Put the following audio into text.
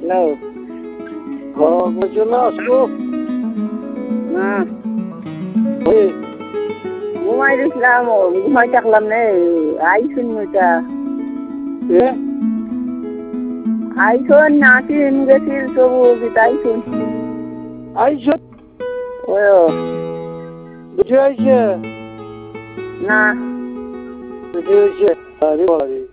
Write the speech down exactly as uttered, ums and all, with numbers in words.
Hello. ঘরের জন্য আসবো না ওই ঘুমাই দিয়েছিলাম ঘুমাই থাকলাম নে আইসুন ওইটা এ আইসুন নাসিন গেছিল সবু গীতা আইসুন আইসো ও বুঝে আইছে না বুঝে আইছে আরে বাড়ি